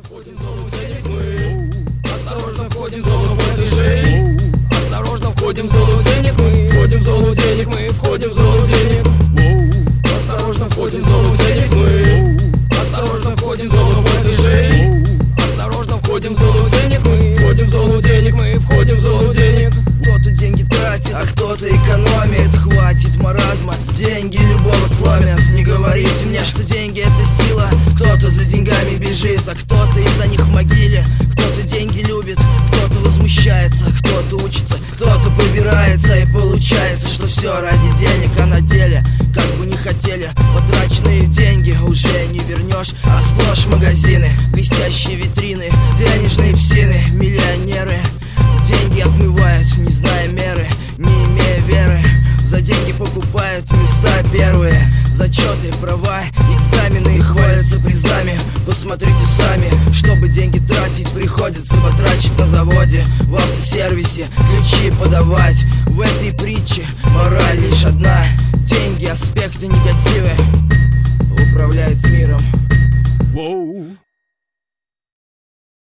входим в зону денег мы. Осторожно входим в зону платежей. Осторожно входим в зону денег мы. Входим в зону денег мы. Входим в зону денег. Осторожно входим в зону денег мы. Осторожно входим в зону платежей. Осторожно входим в зону денег мы. Входим в зону денег мы. Входим в зону денег. Кто-то деньги тратит, а кто-то экономит. Хватит маразма, деньги любого сломят. Не говорите мне, что деньги это сила. Кто-то за деньгами бежит, а кто-то из-за них в могиле. Кто-то деньги любит, кто-то возмущается, кто-то учится, кто-то побирается. И получается, что все ради денег, а на деле, как бы не хотели, потраченные деньги уже не вернешь. А сплошь магазины, блестящие витрины, денежные псины, миллионеры. Деньги отмывают, не зная меры, не имея веры. За деньги покупают места первые, зачеты, права, экзамены и хвалятся призами. Посмотрите сами, чтобы деньги тратить, приходится потрачить на заводе, в автосервисе, ключи подавать. В этой притче